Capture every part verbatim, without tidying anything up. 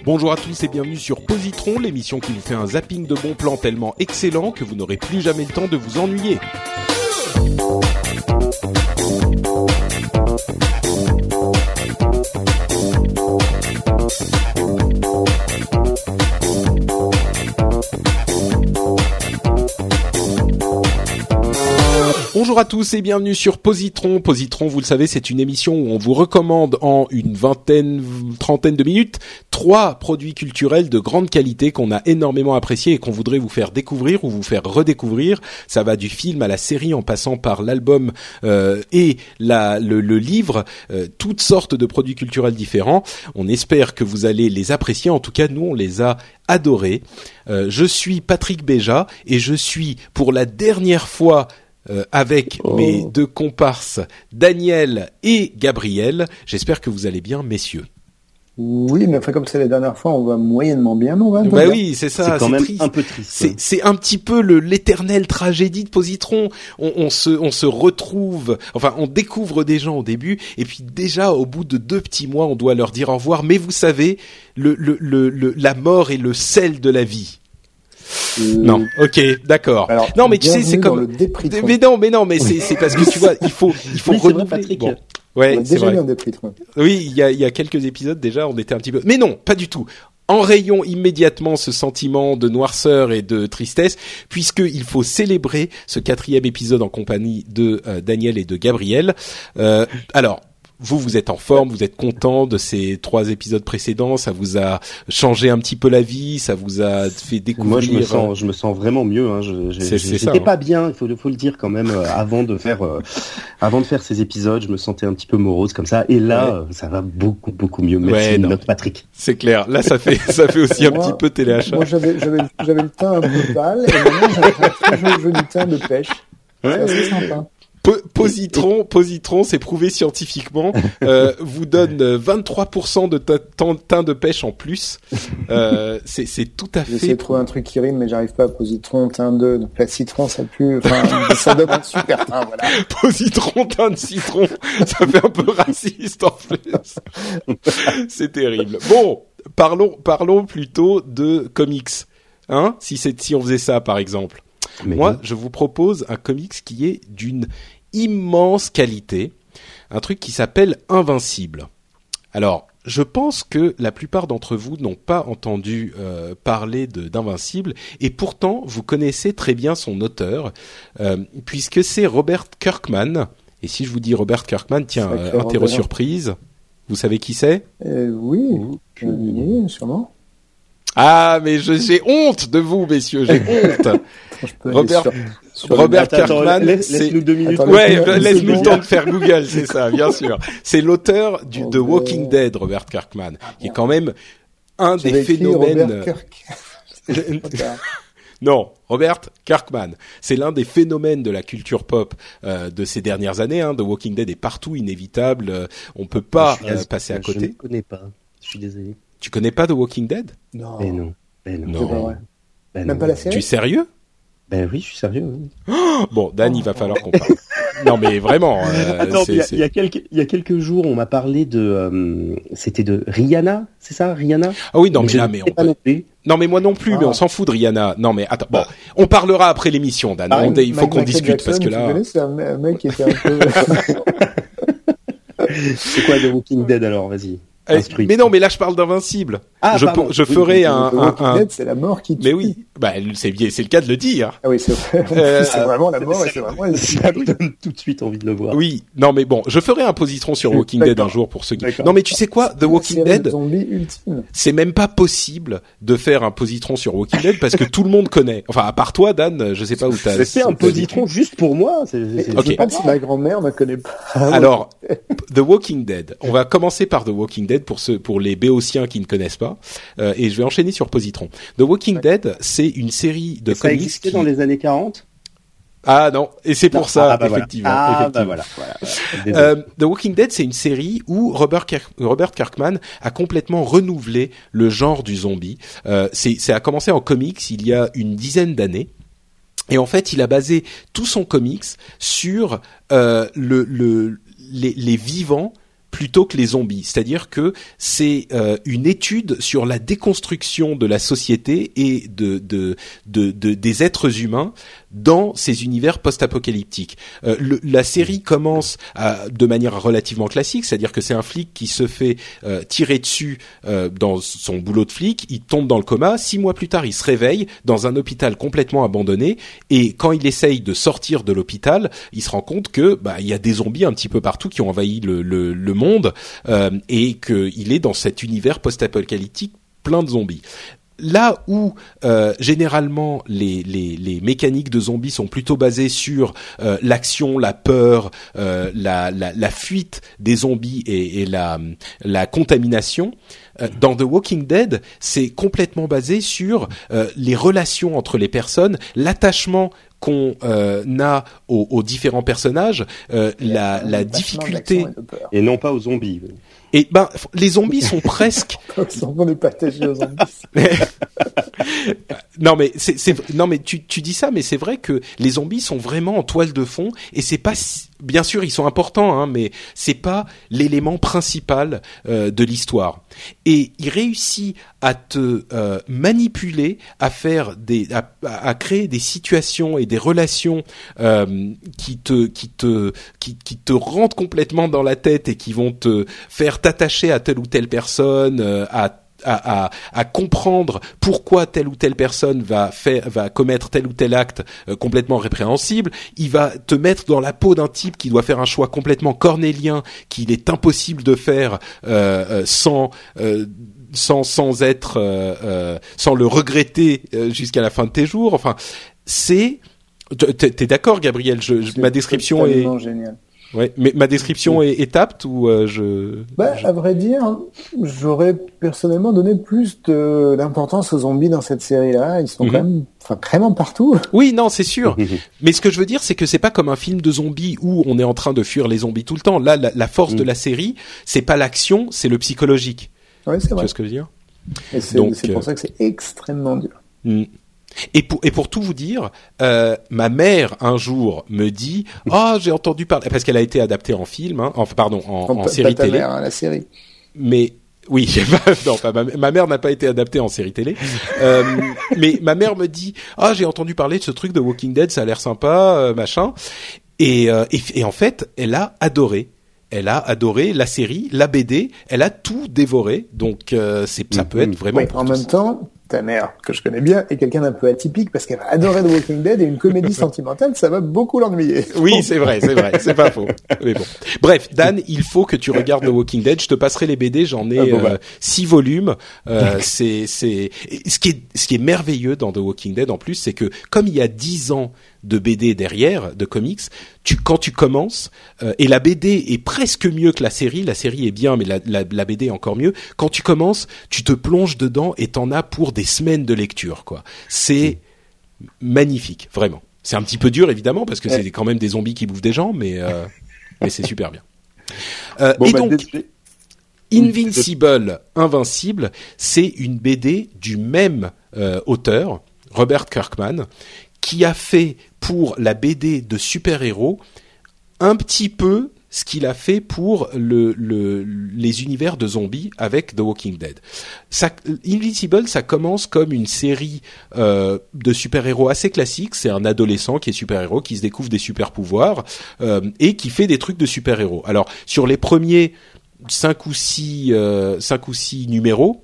Bonjour à tous et bienvenue sur Positron, l'émission qui vous fait un zapping de bons plans tellement excellent que vous n'aurez plus jamais le temps de vous ennuyer. Bonjour à tous et bienvenue sur Positron. Positron, vous le savez, c'est une émission où on vous recommande en une vingtaine, trentaine de minutes trois produits culturels de grande qualité qu'on a énormément appréciés et qu'on voudrait vous faire découvrir ou vous faire redécouvrir. Ça va du film à la série en passant par l'album euh, et la, le, le livre, euh, toutes sortes de produits culturels différents. On espère que vous allez les apprécier. En tout cas, nous, on les a adorés. Euh, je suis Patrick Béja et je suis pour la dernière fois Euh, avec oh. mes deux comparses Daniel et Gabriel. J'espère que vous allez bien, messieurs. Oui, mais enfin comme c'est la dernière fois, on va moyennement bien, non? On va bah oui, c'est ça. C'est quand c'est même triste. Un peu triste. C'est, c'est un petit peu le l'éternelle tragédie de Positron. On, on se on se retrouve, enfin on découvre des gens au début et puis déjà au bout de deux petits mois, on doit leur dire au revoir. Mais vous savez, le le le, le la mort est le sel de la vie. Euh... Non, ok, d'accord. Alors, non, mais tu sais, c'est comme. Mais non, mais non, mais c'est c'est parce que tu vois, il faut il faut oui, renouveler. Vrai, Patrick. Bon. Ouais, on a c'est déjà vrai. eu un dépritre. Oui, il y a il y a quelques épisodes déjà, on était un petit peu. Mais non, pas du tout. Enrayons immédiatement ce sentiment de noirceur et de tristesse, puisqu'il faut célébrer ce quatrième épisode en compagnie de euh, Daniel et de Gabriel. Euh, alors. Vous, vous êtes en forme, vous êtes content de ces trois épisodes précédents, ça vous a changé un petit peu la vie, ça vous a fait découvrir. Moi, je me sens, je me sens vraiment mieux. Hein. Je, je, c'est, je, c'est j'étais ça, pas hein. bien, il faut, faut le dire quand même. Euh, avant de faire, euh, avant de faire ces épisodes, je me sentais un petit peu morose comme ça. Et là, ouais. euh, ça va beaucoup, beaucoup mieux. Merci, ouais, notre Patrick. C'est clair. Là, ça fait, ça fait aussi un moi, petit peu téléachat. Moi, j'avais, j'avais, j'avais le teint un peu pâle, et maintenant, j'ai un très joli teint de pêche. Ouais, c'est assez sympa. Positron, Positron, c'est prouvé scientifiquement, euh, vous donne vingt-trois pour cent de teint de pêche en plus. Euh, c'est, c'est tout à fait. J'essaie de trouver un truc qui rime, mais j'arrive pas. Positron, teint de, donc la citron, ça pue. Enfin, ça donne un super teint, voilà. Positron, teint de citron, ça fait un peu raciste en plus. C'est terrible. Bon, parlons, parlons plutôt de comics, hein. Si c'est, si on faisait ça, par exemple. Mais Moi, oui. je vous propose un comics qui est d'une immense qualité, un truc qui s'appelle Invincible. Alors, je pense que la plupart d'entre vous n'ont pas entendu euh, parler de, d'Invincible, et pourtant, vous connaissez très bien son auteur, euh, puisque c'est Robert Kirkman. Et si je vous dis Robert Kirkman, tiens, euh, interro surprise, vous savez qui c'est ? euh, Oui, oui, sûrement. Ah, mais je, j'ai honte de vous, messieurs, j'ai honte. Robert, sur, sur Robert attends, Kirkman, attends, laisse, c'est... laisse-nous deux minutes. Attends, ouais, laisse-nous, laisse-nous le temps de faire Google, c'est ça, bien sûr. C'est l'auteur du oh, The Walking mais... Dead, Robert Kirkman, qui est quand même un Je des phénomènes. Robert Kirk. Non, Robert Kirkman, c'est l'un des phénomènes de la culture pop euh, de ces dernières années. Hein. The Walking Dead est partout, inévitable. Euh, on peut pas euh, passer à côté. Je ne connais pas. Je suis désolé. Tu connais pas The Walking Dead ? Non. Mais non. Mais non. non. C'est pas vrai. Ben Même non. pas la série ? Tu es sérieux ? Ben oui, je suis sérieux. Oui. Oh bon, Dan, oh, il va falloir qu'on parle. Non, mais vraiment. Euh, Attends, c'est, il y a, c'est... il y a quelques, il y a quelques jours, on m'a parlé de, euh, c'était de Rihanna, c'est ça, Rihanna ? Ah oui, non, mais, mais là, mais on pas peut... non plus. Non, mais moi non plus, ah. mais on s'en fout de Rihanna. Non, mais attends, bon, on parlera après l'émission, Dan. Ah, on, il faut Mike, qu'on Michael discute Jackson, parce que là. Tu connais, c'est un mec qui était un peu. C'est quoi The Walking Dead alors ? Vas-y. Euh, mais non, mais là je parle d'Invincible. Ah, je, pardon. je ferai oui, un, un, un... Dead, c'est la mort qui tue. Mais oui, bah c'est c'est le cas de le dire. Ah oui, c'est vrai. Euh, c'est vraiment la mort et c'est vraiment. Ça me donne tout de suite envie de le voir. Oui, non mais bon, je ferai un positron sur Walking D'accord. Dead un jour pour ceux qui. D'accord. Non mais tu sais quoi, The Walking Dead, ultime. c'est même pas possible de faire un positron sur Walking Dead parce que tout le monde connaît. Enfin, à part toi, Dan, je sais pas où t'as. C'est fait un positron juste pour moi. C'est, c'est, okay. Je sais pas si ma grand-mère ne connaît pas. Alors, The Walking Dead. On va commencer par The Walking Dead pour ceux, pour les béotiens qui ne connaissent pas, euh, et je vais enchaîner sur Positron. The Walking ouais. Dead, c'est une série de et comics. Ça existait qui... dans les années quarante. Ah non, et c'est pour non. ça, ah, bah effectivement. Voilà. Ah effectivement. bah voilà. voilà. Euh, The Walking Dead, c'est une série où Robert, Kirk... Robert Kirkman a complètement renouvelé le genre du zombie. Euh, c'est, ça a commencé en comics il y a une dizaine d'années. Et en fait, il a basé tout son comics sur euh, le, le, les, les vivants plutôt que les zombies. C'est-à-dire que c'est euh, une étude sur la déconstruction de la société et de, de, de, de des êtres humains dans ces univers post-apocalyptiques. Euh, le, la série commence à, de manière relativement classique, c'est-à-dire que c'est un flic qui se fait euh, tirer dessus euh, dans son boulot de flic, il tombe dans le coma, six mois plus tard il se réveille dans un hôpital complètement abandonné, et quand il essaye de sortir de l'hôpital, il se rend compte que bah il y a des zombies un petit peu partout qui ont envahi le, le, le monde, euh, et qu'il est dans cet univers post-apocalyptique plein de zombies. Là où euh, généralement les, les, les mécaniques de zombies sont plutôt basées sur euh, l'action, la peur, euh, la, la, la fuite des zombies et, et la, la contamination, euh, dans The Walking Dead, c'est complètement basé sur euh, les relations entre les personnes, l'attachement qu'on euh, a aux, aux différents personnages, euh, la, la difficulté et non pas aux zombies. Et ben les zombies sont presque. On n'est pas attaché aux zombies. non mais c'est, c'est non mais tu tu dis ça, mais c'est vrai que les zombies sont vraiment en toile de fond, et c'est pas si... bien sûr ils sont importants, hein, mais c'est pas l'élément principal euh, de l'histoire. Et il réussit à te euh, manipuler, à faire des, à, à créer des situations et des relations euh, qui te qui te qui, qui te rentrent complètement dans la tête et qui vont te faire t'attacher à telle ou telle personne, euh, à À, à, à comprendre pourquoi telle ou telle personne va faire, va commettre tel ou tel acte euh, complètement répréhensible. Il va te mettre dans la peau d'un type qui doit faire un choix complètement cornélien qu'il est impossible de faire euh, euh, sans euh, sans sans être euh, euh, sans le regretter euh, jusqu'à la fin de tes jours. Enfin, c'est t'es, t'es d'accord, Gabriel? Je, je, ma description est génial. Ouais, mais ma description est, est apte ou euh, je. Bah, je... à vrai dire, j'aurais personnellement donné plus de, d'importance aux zombies dans cette série-là. Ils sont mm-hmm. quand même, enfin, vraiment partout. Oui, non, c'est sûr. Mais ce que je veux dire, c'est que c'est pas comme un film de zombies où on est en train de fuir les zombies tout le temps. Là, la, la force mm. de la série, c'est pas l'action, c'est le psychologique. Oui, c'est vrai. Tu vois ce que je veux dire? Et c'est, Donc, c'est pour euh... ça que c'est extrêmement dur. Mm. Et pour et pour tout vous dire, euh, ma mère un jour me dit ah oh, j'ai entendu parler, parce qu'elle a été adaptée en film, hein, enfin pardon en, en, en série ta télé. Mère, hein, la série. Mais oui, non, pas ma, ma mère n'a pas été adaptée en série télé. euh, mais ma mère me dit ah oh, j'ai entendu parler de ce truc de Walking Dead, ça a l'air sympa, euh, machin. Et, euh, et et en fait, elle a adoré. Elle a adoré la série, la B D, elle a tout dévoré. Donc euh, c'est ça peut être vraiment. Oui, en même temps, ta mère, que je connais bien, est quelqu'un d'un peu atypique parce qu'elle va adorer The Walking Dead, et une comédie sentimentale, ça va beaucoup l'ennuyer. Oui, c'est vrai, c'est vrai, c'est pas faux. Mais bon. Bref, Dan, il faut que tu regardes The Walking Dead. Je te passerai les B D, j'en ai ah bon, euh, ouais. six volumes. Euh, c'est, c'est, ce qui est, ce qui est merveilleux dans The Walking Dead en plus, c'est que comme il y a dix ans de B D derrière, de comics, tu, quand tu commences, euh, et la B D est presque mieux que la série, la série est bien, mais la, la, la B D est encore mieux. Quand tu commences, tu te plonges dedans et t'en as pour des semaines de lecture, quoi. C'est mmh. magnifique, vraiment. C'est un petit peu dur, évidemment, parce que ouais. c'est quand même des zombies qui bouffent des gens, mais, euh, mais c'est super bien. Euh, bon, et bah, donc, des... Invincible, Invincible, c'est une B D du même euh, auteur, Robert Kirkman, qui a fait pour la B D de super-héros un petit peu ce qu'il a fait pour le, le, les univers de zombies avec The Walking Dead. Ça, Invincible, ça commence comme une série euh, de super-héros assez classique. C'est un adolescent qui est super-héros, qui se découvre des super-pouvoirs euh, et qui fait des trucs de super-héros. Alors, sur les premiers cinq ou six, euh, cinq ou six numéros,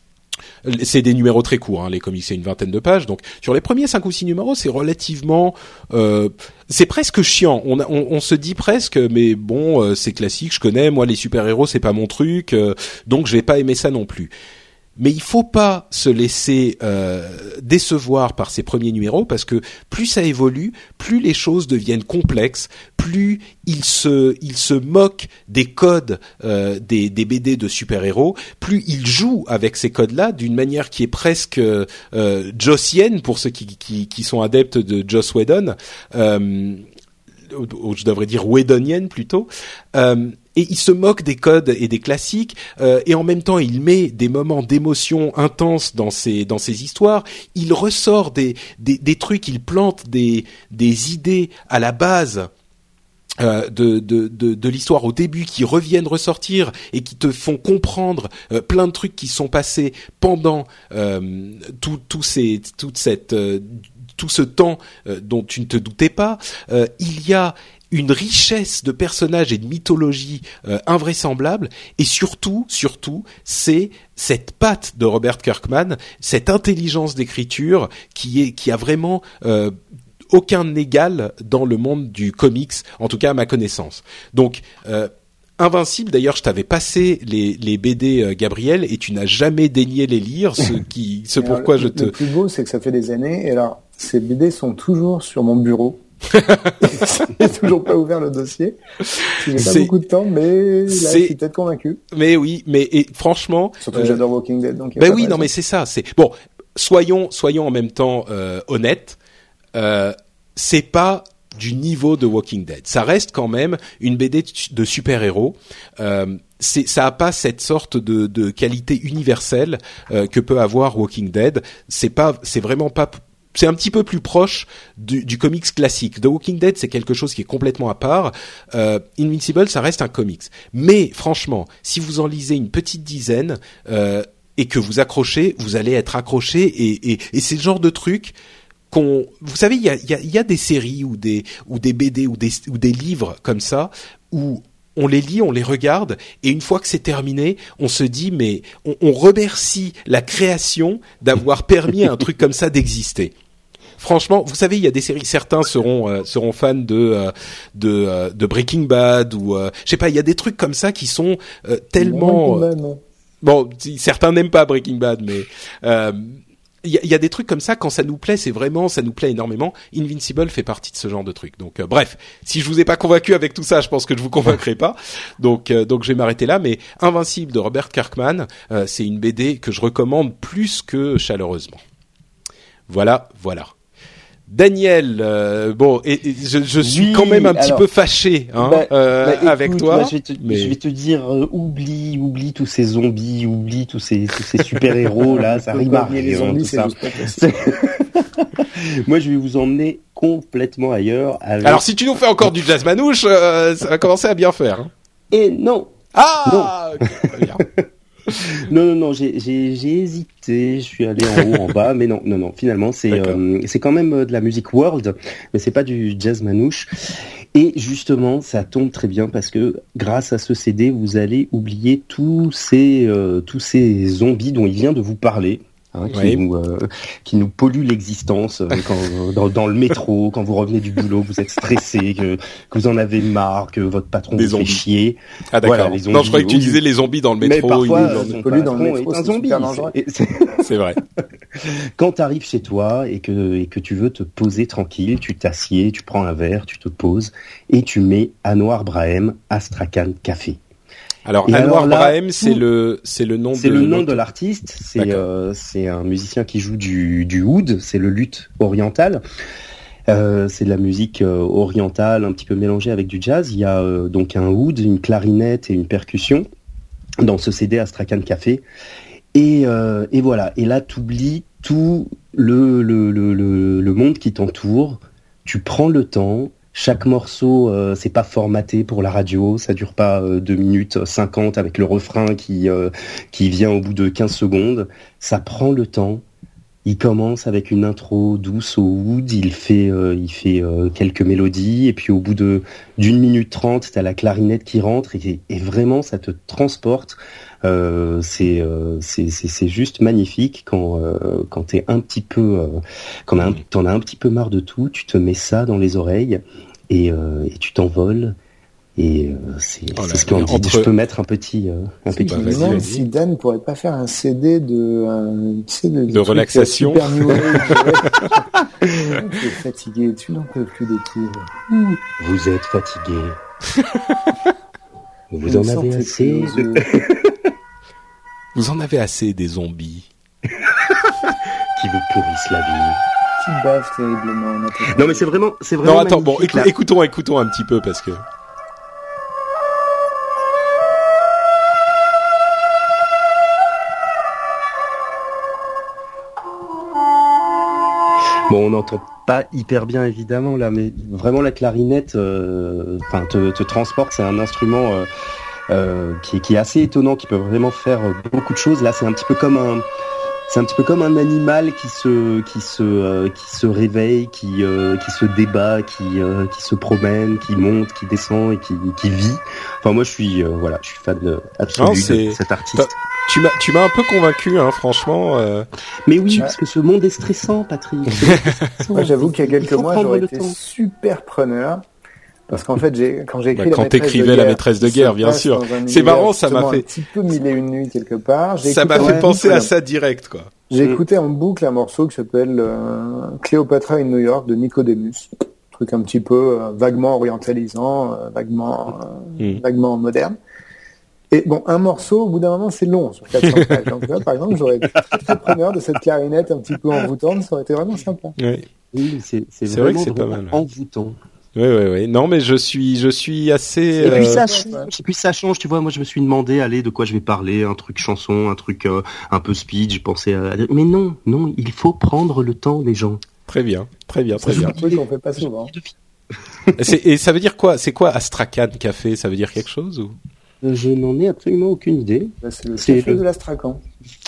c'est des numéros très courts, hein, les comics, c'est une vingtaine de pages. Donc, sur les premiers cinq ou six numéros, c'est relativement... Euh, c'est presque chiant. On, on, on se dit presque, mais bon, euh, c'est classique, je connais. Moi, les super-héros, c'est pas mon truc, euh, donc je vais pas aimer ça non plus. Mais il faut pas se laisser euh, décevoir par ces premiers numéros, parce que plus ça évolue, plus les choses deviennent complexes, plus il se il se moque des codes euh, des des B D de super-héros, plus il joue avec ces codes-là d'une manière qui est presque euh, jossienne pour ceux qui qui qui sont adeptes de Joss Whedon, euh, ou je devrais dire Whedonienne plutôt. Euh, Et il se moque des codes et des classiques, euh, et en même temps, il met des moments d'émotion intenses dans ses dans ses histoires. Il ressort des des, des trucs, il plante des des idées à la base Euh, de, de, de, de l'histoire au début qui reviennent ressortir et qui te font comprendre euh, plein de trucs qui sont passés pendant euh, tout, tout, ces, toute cette, euh, tout ce temps euh, dont tu ne te doutais pas. Euh, il y a une richesse de personnages et de mythologie euh, invraisemblable, et surtout, surtout, c'est cette patte de Robert Kirkman, cette intelligence d'écriture qui est, qui a vraiment euh, aucun égal dans le monde du comics, en tout cas à ma connaissance. Donc, euh, Invincible, d'ailleurs, je t'avais passé les, les B D euh, Gabriel, et tu n'as jamais daigné les lire, ce qui, ce pourquoi alors, je le, te... Le plus beau, c'est que ça fait des années, et alors, ces B D sont toujours sur mon bureau. J'ai toujours pas ouvert le dossier. J'ai pas c'est... beaucoup de temps, mais là, c'est... je suis peut-être convaincu. Mais oui, mais et, franchement... Surtout que euh... j'adore Walking Dead, donc... Ben oui, non, mais c'est ça, c'est... Bon, soyons, soyons en même temps euh, honnêtes. Euh, c'est pas du niveau de Walking Dead. Ça reste quand même une B D de super-héros. Euh, c'est, ça a pas cette sorte de, de qualité universelle euh, que peut avoir Walking Dead. C'est pas, c'est vraiment pas. C'est un petit peu plus proche du, du comics classique. The Walking Dead, c'est quelque chose qui est complètement à part. Euh, Invincible, ça reste un comics. Mais franchement, si vous en lisez une petite dizaine euh, et que vous accrochez, vous allez être accroché. Et, et, et c'est le genre de truc qu'on, vous savez, il y a, y, a, y a des séries ou des ou des B D ou des ou des livres comme ça où on les lit, on les regarde, et une fois que c'est terminé, on se dit mais on, on remercie la création d'avoir permis à un truc comme ça d'exister. Franchement, vous savez, il y a des séries. Certains seront euh, seront fans de euh, de euh, de Breaking Bad ou euh, je sais pas. Il y a des trucs comme ça qui sont euh, tellement. Breaking Bad, non. Bon, certains n'aiment pas Breaking Bad, mais. Euh, Il y, a, il y a des trucs comme ça, quand ça nous plaît, c'est vraiment, ça nous plaît énormément. Invincible fait partie de ce genre de truc. Donc, euh, bref, si je vous ai pas convaincu avec tout ça, je pense que je vous convaincrai pas. Donc, euh, donc je vais m'arrêter là. Mais Invincible de Robert Kirkman, euh, c'est une B D que je recommande plus que chaleureusement. Voilà, voilà. Daniel, euh, bon, et, et je, je suis oui, quand même un petit alors, peu fâché hein, bah, euh, bah, écoute, avec toi. Bah, je, vais te, mais... je vais te dire, euh, oublie, oublie tous ces zombies, oublie tous ces, tous ces super héros là, ça rime à rien. Les zombies, tout c'est ça. juste pas Moi, je vais vous emmener complètement ailleurs. Avec... Alors, si tu nous fais encore du jazz manouche, euh, ça va commencer à bien faire. Hein. Et non. Ah. Non. Okay, très bien. non, non, non, j'ai, j'ai, j'ai hésité, je suis allé en haut, en bas, mais non, non, non, finalement, c'est, euh, c'est quand même de la musique world, mais c'est pas du jazz manouche. Et justement, ça tombe très bien parce que grâce à ce C D, vous allez oublier tous ces, euh, tous ces zombies dont il vient de vous parler. Hein, qui, oui. nous, euh, qui nous pollue l'existence euh, quand, dans, dans le métro, quand vous revenez du boulot, vous êtes stressé, que, que vous en avez marre, que votre patron des vous fait chier. Ah d'accord. Voilà, les zombies, non, je croyais que tu disais les zombies dans le métro. Mais parfois, il son pollue dans le métro, est un zombie. C'est, c'est... c'est vrai. Quand tu arrives chez toi et que, et que tu veux te poser tranquille, tu t'assieds, tu prends un verre, tu te poses et tu mets Anwar Brahim Astrakhan Café. Alors, Anwar Brahim, c'est le, c'est le nom c'est de... le nom de l'artiste. C'est, euh, c'est un musicien qui joue du, du oud. C'est le luth oriental. Euh, c'est de la musique euh, orientale, un petit peu mélangée avec du jazz. Il y a euh, donc un oud, une clarinette et une percussion dans ce C D Astrakhan Café. Et, euh, et voilà. Et là, t'oublies tout le, le, le, le, le monde qui t'entoure. Tu prends le temps. Chaque morceau, euh, c'est pas formaté pour la radio, ça dure pas euh, deux minutes cinquante avec le refrain qui euh, qui vient au bout de quinze secondes. Ça prend le temps. Il commence avec une intro douce au oud, il fait euh, il fait euh, quelques mélodies et puis au bout de d'une minute trente, t'as la clarinette qui rentre et, et vraiment ça te transporte. Euh, c'est, euh, c'est c'est c'est juste magnifique quand euh, quand t'es un petit peu euh, quand un, t'en as un petit peu marre de tout, tu te mets ça dans les oreilles et, euh, et tu t'envoles et euh, c'est, oh là, c'est ce qu'on dit. Entre... Je peux mettre un petit euh, un c'est petit. Je me demande si Dan pourrait pas faire un C D de un, tu sais, de, de relaxation. Super New Age. Tu es fatigué, tu n'en peux plus des tours. Vous êtes fatigué. Vous en avez assez. De... Vous en avez assez des zombies qui vous pourrissent la vie. Qui bavent terriblement. Non mais c'est vraiment, c'est vraiment. Non attends, bon, écoute, écoutons, écoutons un petit peu parce que. Bon, on entend pas hyper bien évidemment là, mais vraiment la clarinette, enfin euh, te, te transporte. C'est un instrument euh, euh, qui, qui est assez étonnant, qui peut vraiment faire beaucoup de choses. Là, c'est un petit peu comme un C'est un petit peu comme un animal qui se qui se euh, qui se réveille, qui euh, qui se débat, qui euh, qui se promène, qui monte, qui descend et qui qui vit. Enfin moi je suis euh, voilà, je suis fan de, absolu de cet artiste. Tu m'as tu m'as un peu convaincu hein, franchement. Euh... Mais oui, parce que ce monde est stressant, Patrick. Moi j'avoue qu'il y a quelques mois j'aurais été temps. super preneur. Parce qu'en fait, j'ai, quand j'ai écrit bah, quand t'écrivais La maîtresse de guerre, bien sûr. C'est marrant, ça m'a fait un petit peu mille et une nuits quelque part. J'ai ça m'a fait penser à ça direct, quoi. J'ai mmh. écouté en boucle un morceau qui s'appelle euh, Cléopatra in New York de Nicodemus. Un truc un petit peu euh, vaguement orientalisant, euh, vaguement, euh, mmh. vaguement moderne. Et bon, un morceau, au bout d'un moment, c'est long, sur quatre cents pages. Donc là, par exemple, j'aurais été très, très preneur de cette clarinette un petit peu envoûtante, ça aurait été vraiment sympa. Oui, oui c'est, c'est, c'est vraiment, vrai que c'est pas mal. Envoûtant. Oui, oui, oui. Non, mais je suis, je suis assez. Et puis euh... ça change. Et puis ça change. Tu vois, moi, je me suis demandé, allez, de quoi je vais parler, un truc chanson, un truc euh, un peu speed. J'ai pensé à. Mais non, non, il faut prendre le temps, les gens. Très bien, très bien, très c'est bien. C'est un truc qu'on fait pas souvent. c'est, et ça veut dire quoi? C'est quoi Astrakhan Café? Ça veut dire quelque chose ou? Je n'en ai absolument aucune idée. Bah, c'est le c'est café le... de l'Astrakhan.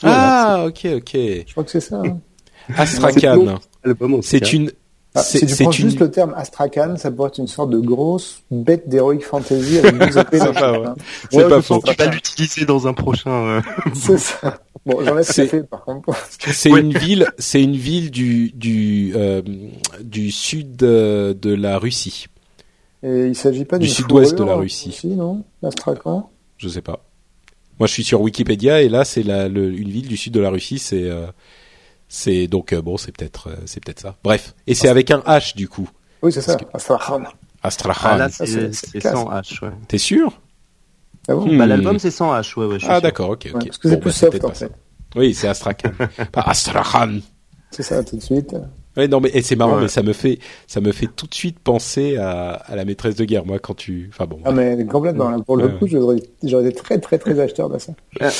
Ah, ok, ok. Je crois que c'est ça. Hein. Astrakhan. C'est une. Ah, si tu prends juste une... le terme Astrakhan, ça pourrait être une sorte de grosse bête d'heroic fantasy avec douze épées dans pas, ouais. Hein. C'est ouais, pas faux. Tu vas l'utiliser dans un prochain. Euh... c'est ça. Bon, j'en ai fait par contre. C'est ouais. une ville, c'est une ville du du euh, du sud de, de la Russie. Et il s'agit pas du sud-ouest de la Russie, aussi, non? Astrakhan. Je sais pas. Moi, je suis sur Wikipédia et là, c'est la le, une ville du sud de la Russie. C'est euh, C'est donc euh, bon, c'est peut-être euh, c'est peut-être ça. Bref, et c'est avec un H du coup. Oui, c'est ça. Que... Astrakhan. Astrakhan. Ah, là, c'est, c'est, c'est, c'est sans H, ouais. T'es sûr? Ah bon hmm. Bah l'album c'est sans H, ouais, ouais. Je suis ah sûr. d'accord, ok, ok. Ouais, parce que c'est bon, plus bah, soft en fait. Oui, c'est Astrakhan, pas Astrakhan. C'est ça, tout de suite. Oui, non, mais et c'est marrant, ouais. mais ça me fait, ça me fait tout de suite penser à, à la maîtresse de guerre, moi, quand tu, enfin bon. Ah mais complètement. Là, pour le ouais. coup, j'aurais, j'aurais été très, très, très acheteur de ça.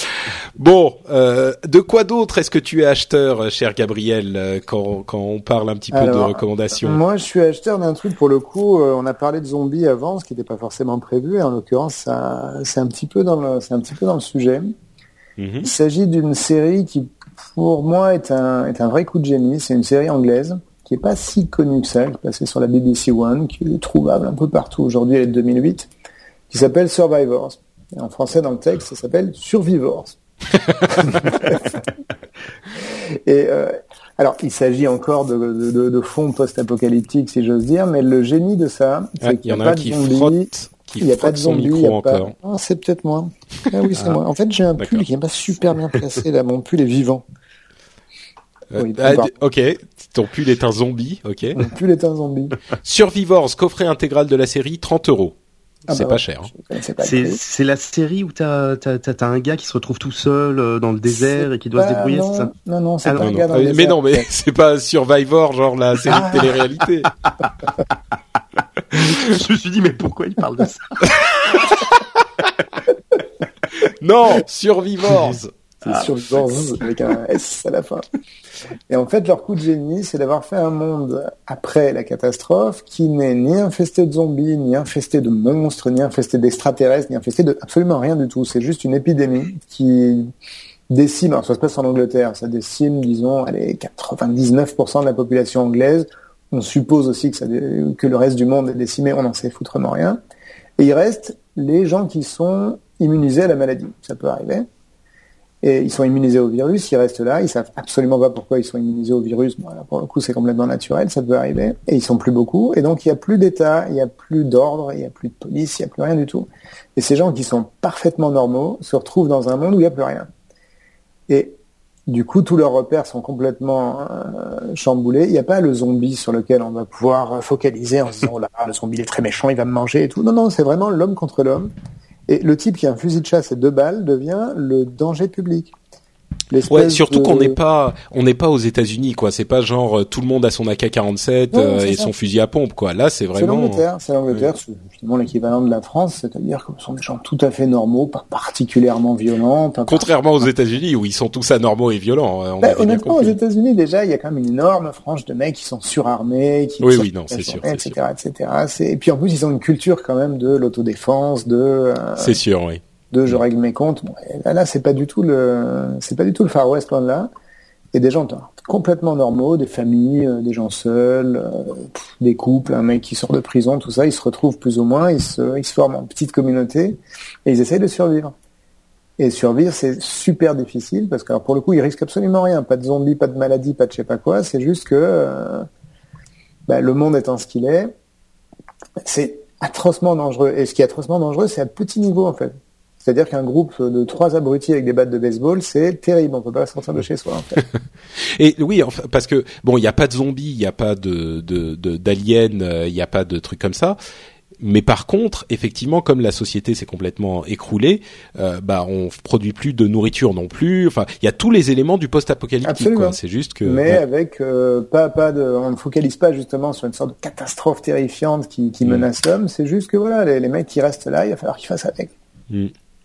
Bon, euh, de quoi d'autre est-ce que tu es acheteur, cher Gabriel, quand quand on parle un petit peu Alors, de recommandations? Moi, je suis acheteur d'un truc pour le coup. Euh, on a parlé de zombies avant, ce qui n'était pas forcément prévu. Et en l'occurrence, ça, c'est un petit peu dans le, c'est un petit peu dans le sujet. Mm-hmm. Il s'agit d'une série qui, pour moi, est un, est un vrai coup de génie. C'est une série anglaise qui est pas si connue que ça, qui est passée sur la B B C One, qui est trouvable un peu partout aujourd'hui, elle est de deux mille huit, qui s'appelle Survivors. Et en français, dans le texte, ça s'appelle Survivors. Et euh, alors, il s'agit encore de, de, de, de fond post-apocalyptique, si j'ose dire, mais le génie de ça, c'est ah, qu'il n'y a, a pas de zombies. Il n'y a pas de zombies, il n'y a pas... Ah, c'est peut-être moi. Ah oui, c'est ah. moi. En fait, j'ai un D'accord. pull qui n'est pas super bien placé, là. Mon pull est vivant. Euh, oui, ah, ok, ton pull est un zombie, ok. Mon pull est un zombie. Survivors, coffret intégral de la série, trente euros. Ah c'est bah pas ouais, cher. Hein. Pas c'est, c'est la série où t'as, t'as, t'as, t'as un gars qui se retrouve tout seul euh, dans le désert c'est et qui doit pas, se débrouiller, non, c'est ça? Non, non, c'est ah, pas non, un gars non. dans le Mais désert. non, mais c'est pas Survivor, genre la série ah. de télé-réalité. Je me suis dit, mais pourquoi il parle de ça? Non, Survivors. C'est ah, Survivors avec un S à la fin. Et en fait, leur coup de génie, c'est d'avoir fait un monde après la catastrophe qui n'est ni infesté de zombies, ni infesté de monstres, ni infesté d'extraterrestres, ni infesté de absolument rien du tout. C'est juste une épidémie qui décime, alors ça se passe en Angleterre, ça décime, disons, allez, quatre-vingt-dix-neuf pour cent de la population anglaise. On suppose aussi que, ça, que le reste du monde est décimé, on n'en sait foutrement rien. Et il reste les gens qui sont immunisés à la maladie. Ça peut arriver. Et ils sont immunisés au virus, ils restent là, ils savent absolument pas pourquoi ils sont immunisés au virus. Bon, là, pour le coup, c'est complètement naturel, ça peut arriver. Et ils sont plus beaucoup. Et donc, il y a plus d'État, il y a plus d'ordre, il y a plus de police, il y a plus rien du tout. Et ces gens qui sont parfaitement normaux se retrouvent dans un monde où il y a plus rien. Et du coup, tous leurs repères sont complètement euh, chamboulés. Il n'y a pas le zombie sur lequel on va pouvoir focaliser en se disant, oh là, le zombie est très méchant, il va me manger et tout. Non, non, c'est vraiment l'homme contre l'homme. Et le type qui a un fusil de chasse et deux balles devient le danger public. Ouais, surtout de... qu'on n'est pas, on n'est pas aux États-Unis, quoi. C'est pas genre tout le monde a son A K quarante-sept ouais, euh, et ça. son fusil à pompe, quoi. Là, c'est vraiment. C'est l'Angleterre, c'est l'Angleterre, ouais. C'est finalement l'équivalent de la France, c'est-à-dire que ce sont des gens tout à fait normaux, pas particulièrement violents. Pas Contrairement aux États-Unis où ils sont tous anormaux et violents. On bah, honnêtement, aux États-Unis déjà, il y a quand même une énorme frange de mecs qui sont surarmés, qui oui, oui, non, c'est sûr, et cetera, et cetera. C'est... Et puis en plus, ils ont une culture quand même de l'autodéfense, de. Euh... C'est sûr, oui. de je règle mes comptes. Bon, là, là, c'est pas du tout le, c'est pas du tout le Far West loin de là. Et des gens complètement normaux, des familles, euh, des gens seuls, euh, pff, des couples, un mec qui sort de prison, tout ça, ils se retrouvent plus ou moins, ils se, ils se forment en petite communauté et ils essayent de survivre. Et survivre, c'est super difficile parce que alors, pour le coup, ils risquent absolument rien. Pas de zombies, pas de maladies, pas de je sais pas quoi. C'est juste que euh, bah, le monde étant ce qu'il est, c'est atrocement dangereux. Et ce qui est atrocement dangereux, c'est à petit niveau en fait. C'est-à-dire qu'un groupe de trois abrutis avec des battes de baseball, c'est terrible. On peut pas sortir de chez soi, en fait. Et oui, enfin, parce que bon, il y a pas de zombies, il y a pas de, de, de d'aliens, il euh, y a pas de trucs comme ça. Mais par contre, effectivement, comme la société s'est complètement écroulée, euh, bah, on produit plus de nourriture non plus. Enfin, il y a tous les éléments du post-apocalyptique, quoi. C'est juste que. Mais ouais. avec euh, pas pas de, on ne focalise pas justement sur une sorte de catastrophe terrifiante qui, qui mmh. menace l'homme. C'est juste que voilà, les, les mecs qui restent là, il va falloir qu'ils fassent avec. Mmh.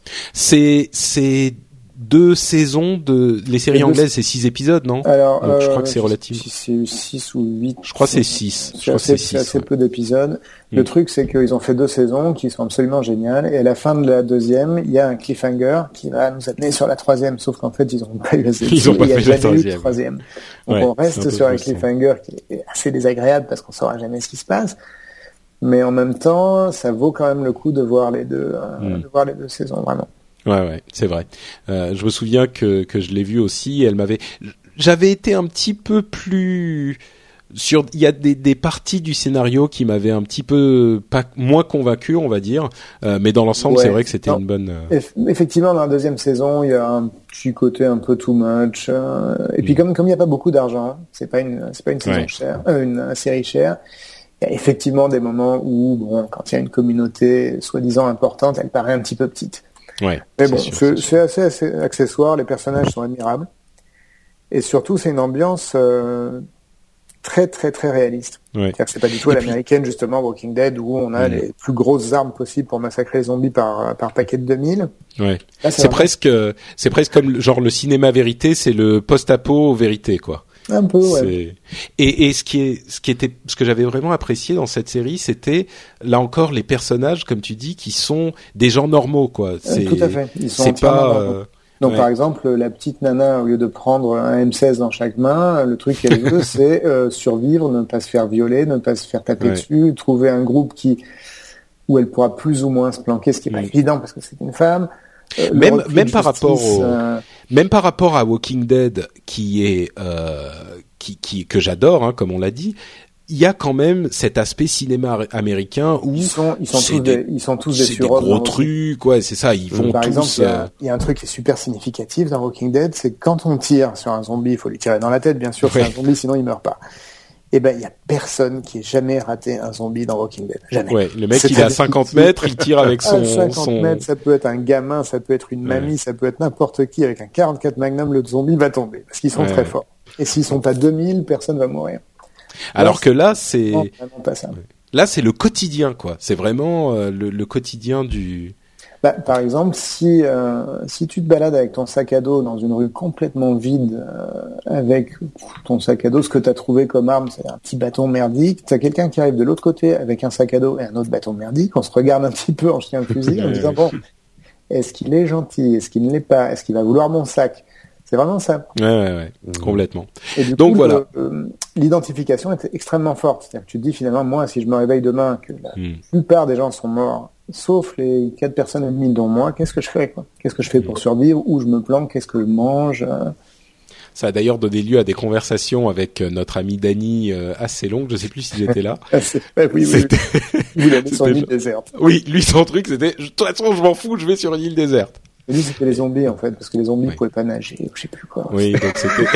C'est c'est deux saisons de les séries deux... anglaises, c'est six épisodes, non? Alors, donc, je crois euh, que c'est relatif. Si c'est six ou huit. Je crois que c'est six. C'est assez, c'est assez ouais. peu d'épisodes. Mm. Le truc, c'est qu'ils ont fait deux saisons qui sont absolument géniales. Et à la fin de la deuxième, il y a un cliffhanger qui va nous amener sur la troisième. Sauf qu'en fait, ils n'ont pas eu assez de Ils ont pas fait la troisième. troisième. Donc, ouais, on reste sur un cliffhanger qui est assez désagréable parce qu'on saura jamais ce qui se passe. Mais en même temps, ça vaut quand même le coup de voir les deux, euh, mm. de voir les deux saisons, vraiment. Ouais, ouais, c'est vrai. Euh, je me souviens que que je l'ai vue aussi. Elle m'avait, j'avais été un petit peu plus sur. Il y a des des parties du scénario qui m'avaient un petit peu pas moins convaincu, on va dire. Euh, mais dans l'ensemble, ouais, c'est vrai que c'était non. une bonne. Euh... Effectivement, dans la deuxième saison, il y a un petit côté un peu too much. Euh, et puis mm. comme comme il y a pas beaucoup d'argent, c'est pas une c'est pas une saison ouais. chère, euh, une, une série chère. Il y a effectivement des moments où bon, quand il y a une communauté soi-disant importante, elle paraît un petit peu petite. Ouais, mais bon, sûr, c'est, c'est assez, assez accessoire, les personnages sont admirables. Et surtout, c'est une ambiance euh, très, très, très réaliste. Ouais. C'est-à-dire que c'est pas du tout à l'américaine, puis... justement, Walking Dead, où on a mmh. les plus grosses armes possibles pour massacrer les zombies par, par paquet de deux mille. Ouais. Là, c'est, c'est presque, c'est presque comme, genre, le cinéma vérité, c'est le post-apo vérité, quoi. Un peu, ouais. C'est... Et, et ce qui est, ce qui était, ce que j'avais vraiment apprécié dans cette série, c'était là encore les personnages, comme tu dis, qui sont des gens normaux, quoi. C'est, Tout à fait. Ils sont c'est pas. Euh... Donc ouais. par exemple, la petite nana, au lieu de prendre un M seize dans chaque main, le truc qu'elle veut, c'est euh, survivre, ne pas se faire violer, ne pas se faire taper ouais. dessus, trouver un groupe qui où elle pourra plus ou moins se planquer, ce qui est pas mmh. évident parce que c'est une femme. Euh, même même par justice, rapport au euh... même par rapport à Walking Dead qui est euh, qui qui que j'adore hein, comme on l'a dit, il y a quand même cet aspect cinéma américain où ils sont ils sont tous des, des ils sont tous des c'est des gros trucs ouais c'est ça ils vont par tous exemple il y, a, il y a un truc qui est super significatif dans Walking Dead, c'est que quand on tire sur un zombie, il faut lui tirer dans la tête bien sûr, ouais. c'est un zombie sinon il meurt pas. Eh ben, il y a personne qui ait jamais raté un zombie dans Walking Dead. Jamais. Ouais, le mec, il est à cinquante mètres, il tire avec son, à cinquante son... mètres, ça peut être un gamin, ça peut être une mamie, ouais. ça peut être n'importe qui. Avec un quarante-quatre Magnum, le zombie va tomber. Parce qu'ils sont ouais. très forts. Et s'ils sont à deux mille, personne va mourir. Alors là, que là, c'est, non, vraiment pas ça. Là, c'est le quotidien, quoi. C'est vraiment euh, le, le quotidien du, Bah, par exemple, si euh, si tu te balades avec ton sac à dos dans une rue complètement vide, euh, avec ton sac à dos, ce que tu as trouvé comme arme, c'est un petit bâton merdique, tu as quelqu'un qui arrive de l'autre côté avec un sac à dos et un autre bâton merdique, on se regarde un petit peu en chien de fusil en disant bon, est-ce qu'il est gentil, est-ce qu'il ne l'est pas, est-ce qu'il va vouloir mon sac? C'est vraiment ça. Ouais, ouais, ouais, mmh. complètement. Et du Donc coup, voilà. Le, euh, l'identification est extrêmement forte. C'est-à-dire que tu te dis finalement, moi, si je me réveille demain, que la mmh. plupart des gens sont morts, sauf les quatre personnes et demie dont moi, qu'est-ce que je fais, quoi? Qu'est-ce que je fais pour survivre? Où je me planque? Qu'est-ce que je mange? Ça a d'ailleurs donné lieu à des conversations avec notre ami Dany euh, assez longues. Je sais plus s'ils étaient là. ouais, oui, c'était... oui, oui. Il allait sur une île déserte. Oui, lui, son truc, c'était, de toute façon, je m'en fous, je vais sur une île déserte. Et lui, c'était les zombies, en fait, parce que les zombies oui. pouvaient pas nager, ou je sais plus quoi. Oui, donc c'était...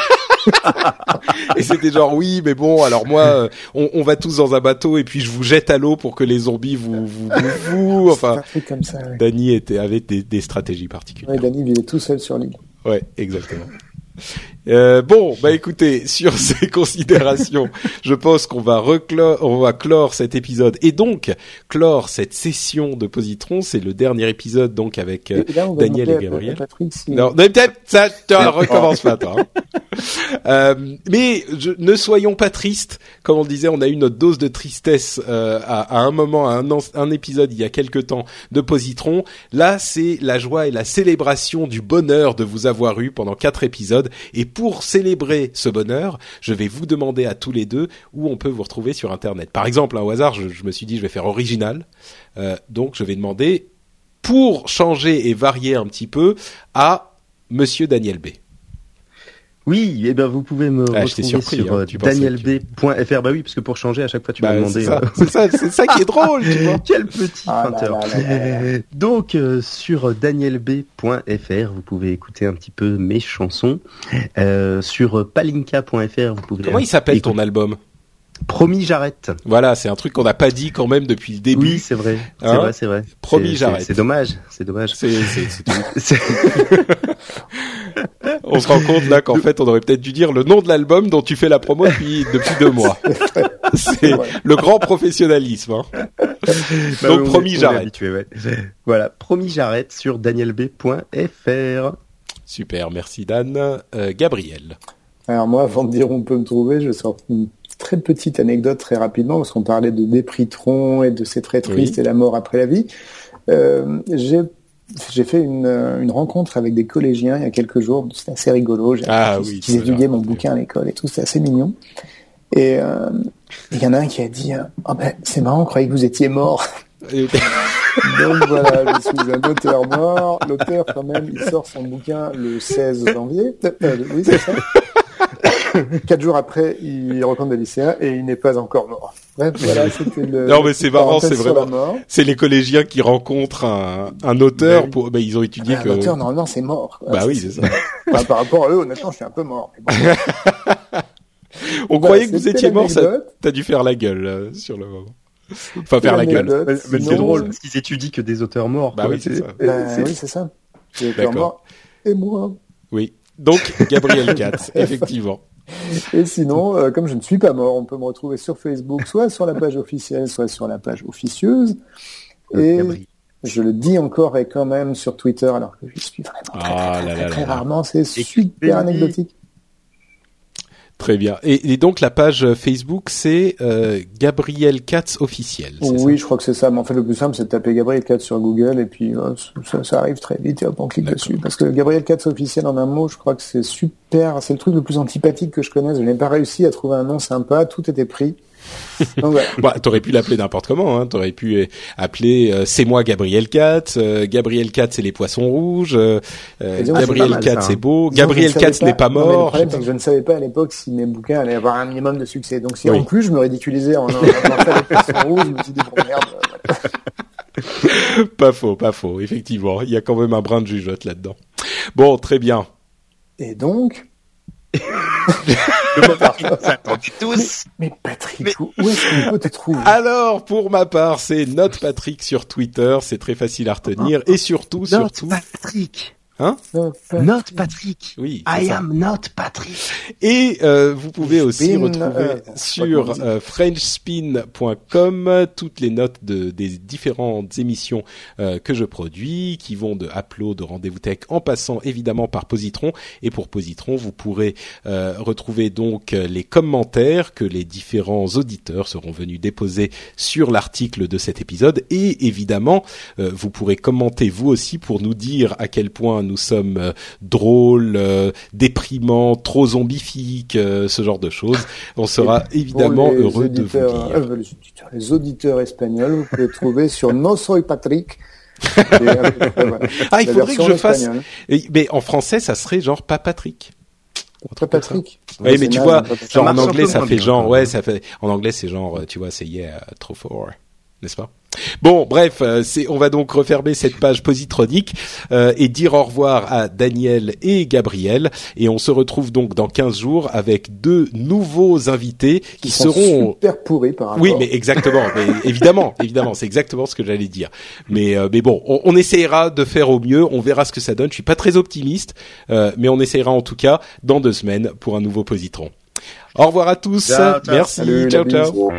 et c'était genre oui mais bon alors moi on, on va tous dans un bateau et puis je vous jette à l'eau pour que les zombies vous vous, vous, vous enfin un truc comme ça, ouais. Dany était avait des, des stratégies particulières. Ouais, Dany vivait tout seul sur l'île. Ouais, exactement. Euh, bon, bah écoutez, sur ces considérations, je pense qu'on va reclore, on va clore cet épisode et donc clore cette session de Positron. C'est le dernier épisode donc avec euh, là, Daniel et Gabriel. Patrick, si... Non, mais peut-être ça, tu recommence pas toi. Hein. euh, mais je, ne soyons pas tristes. Comme on disait, on a eu notre dose de tristesse euh, à, à un moment, à un, un épisode il y a quelque temps de Positron. Là, c'est la joie et la célébration du bonheur de vous avoir eu pendant quatre épisodes. Et pour célébrer ce bonheur, je vais vous demander à tous les deux où on peut vous retrouver sur Internet. Par exemple, hein, au hasard, je, je me suis dit je vais faire original. Euh, donc, je vais demander, pour changer et varier un petit peu, à Monsieur Daniel B. Oui, eh ben vous pouvez me ah, retrouver surpris, sur hein, daniel b point f r. Bah oui, parce que pour changer, à chaque fois, tu bah, m'as demandé. C'est ça, euh... c'est ça, c'est ça qui est drôle, tu vois. Quel petit ah, peinteur. là, là, là, là. Donc, euh, sur daniel b point f r, vous pouvez écouter un petit peu mes chansons. Euh, sur palinka point f r, vous pouvez... Comment il s'appelle écouter... ton album ? Promis, j'arrête. Voilà, c'est un truc qu'on n'a pas dit quand même depuis le début. Oui, c'est vrai, c'est hein vrai, c'est vrai. Promis, c'est, j'arrête. C'est, c'est dommage, c'est dommage. C'est, c'est, c'est tout. c'est... On se rend compte là qu'en fait, on aurait peut-être dû dire le nom de l'album dont tu fais la promo depuis depuis deux mois. C'est ouais. Le grand professionnalisme. Hein. Bah Donc oui, promis, est, j'arrête. Habitué, ouais. Voilà, promis, j'arrête sur daniel b point f r. Super, merci Dan. Euh, Gabriel. Alors moi, avant de dire où on peut me trouver, je sors une très petite anecdote très rapidement, parce qu'on parlait de Dépritron et de C'est très triste oui. et la mort après la vie. Euh, j'ai, j'ai fait une, une rencontre avec des collégiens il y a quelques jours, c'était assez rigolo. J'ai ah, appris oui, qu'ils étudiaient mon bouquin à l'école et tout, c'était assez mignon. Et il euh, y en a un qui a dit oh ben, c'est marrant, on croyait que vous étiez mort. Donc voilà, je suis un auteur mort. L'auteur, quand même, il sort son bouquin le seize janvier. Euh, oui, c'est ça. Quatre jours après, il rencontre des lycéens et il n'est pas encore mort. Bref, voilà, c'était le. Non, mais c'est marrant, c'est vraiment. C'est les collégiens qui rencontrent un, un auteur oui. pour. Ben, ils ont étudié ah, que. L'auteur, normalement, c'est mort. Quoi. Bah c'est, oui, c'est ça. Enfin, par rapport à eux, honnêtement, je suis un peu mort. Mais bon. On bah, croyait que vous étiez mort, ça, t'as dû faire la gueule euh, sur le moment. Enfin, faire la gueule. Mais, mais c'est drôle parce qu'ils étudient que des auteurs morts. Bah quoi. oui, c'est, c'est ça. Bah, c'est... Oui, c'est ça. Des auteurs morts. Et moi. Oui. Donc, Gabriel Katz, effectivement. Et sinon, euh, comme je ne suis pas mort, on peut me retrouver sur Facebook, soit sur la page officielle, soit sur la page officieuse. Et Gabriel. Je le dis encore et quand même sur Twitter, alors que je suis vraiment très, ah, très, très, très, très rarement. C'est super anecdotique. Très bien. Et, et donc la page Facebook, c'est euh, Gabriel Katz officiel. C'est oui, ça je crois que c'est ça. Mais en fait, le plus simple, c'est de taper Gabriel Katz sur Google et puis euh, ça, ça arrive très vite et hop, on clique D'accord. dessus. Parce que Gabriel Katz officiel en un mot, je crois que c'est super. C'est le truc le plus antipathique que je connaisse. Je n'ai pas réussi à trouver un nom sympa. Tout était pris. Donc, voilà. Bah, t'aurais pu l'appeler n'importe comment, hein. T'aurais pu appeler euh, c'est moi Gabriel Katz, euh, Gabriel Katz c'est les poissons rouges, euh, Gabriel Katz c'est, c'est beau, disons Gabriel Katz n'est pas mort. Non, mais le problème c'est que je ne savais pas à l'époque si mes bouquins allaient avoir un minimum de succès. Donc si oui. en plus je me ridiculisais en appelant ça les poissons rouges, je me suis dit bon merde. Voilà. Pas faux, pas faux. Effectivement, il y a quand même un brin de jugeote là-dedans. Bon, très bien. Et donc. Le moment qui nous attendait tous. Mais, mais Patrick, mais... où est-ce qu'on peut te trouver ? Alors, pour ma part, c'est Note Patrick sur Twitter, c'est très facile à retenir, et surtout, Note surtout... Patrick. Hein ? Not Patrick. Oui. I ça. am not Patrick. Et euh, vous pouvez aussi Spin, retrouver euh, sur euh, french spin point com toutes les notes de, des différentes émissions euh, que je produis, qui vont de Upload de Rendez-vous Tech, en passant évidemment par Positron. Et pour Positron, vous pourrez euh, retrouver donc les commentaires que les différents auditeurs seront venus déposer sur l'article de cet épisode. Et évidemment, euh, vous pourrez commenter vous aussi pour nous dire à quel point nous sommes euh, drôles, euh, déprimants, trop zombifiques, euh, ce genre de choses. On sera évidemment heureux auditeurs, de vous lire. Euh, les, auditeurs, les auditeurs espagnols, vous pouvez trouver sur No Soy Patrick. Et, euh, voilà, ah, il faudrait que je fasse... Et, mais en français, ça serait genre pas Patrick. Pas Patrick. Oui, mais tu vois, genre en anglais, ça fait bien, genre, ouais, ça fait, en anglais, c'est genre, tu vois, c'est yeah, trop fort, n'est-ce pas? Bon, bref, euh, c'est, on va donc refermer cette page positronique euh, et dire au revoir à Daniel et Gabriel. Et on se retrouve donc dans quinze jours avec deux nouveaux invités qui, qui sont seront super pourris par rapport. Oui, mais exactement, mais évidemment, évidemment, c'est exactement ce que j'allais dire. Mais euh, mais bon, on, on essaiera de faire au mieux. On verra ce que ça donne. Je suis pas très optimiste, euh, mais on essaiera en tout cas dans deux semaines pour un nouveau positron. Au revoir à tous. Ciao, ciao. Merci. Salut, ciao, la ciao.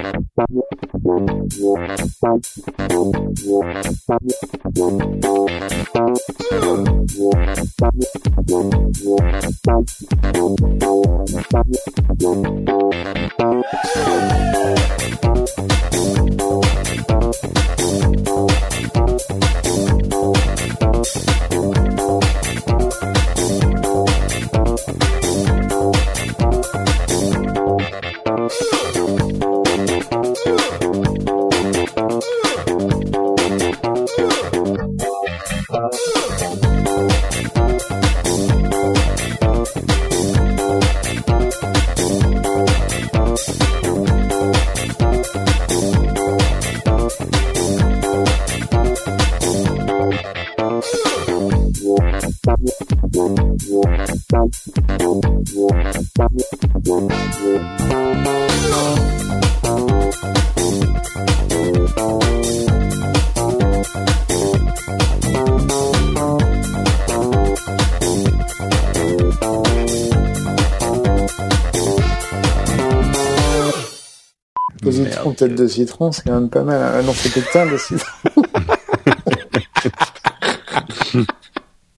Positron tête de citron, c'est quand même pas mal. Ah non, c'est peut-être teint de citron.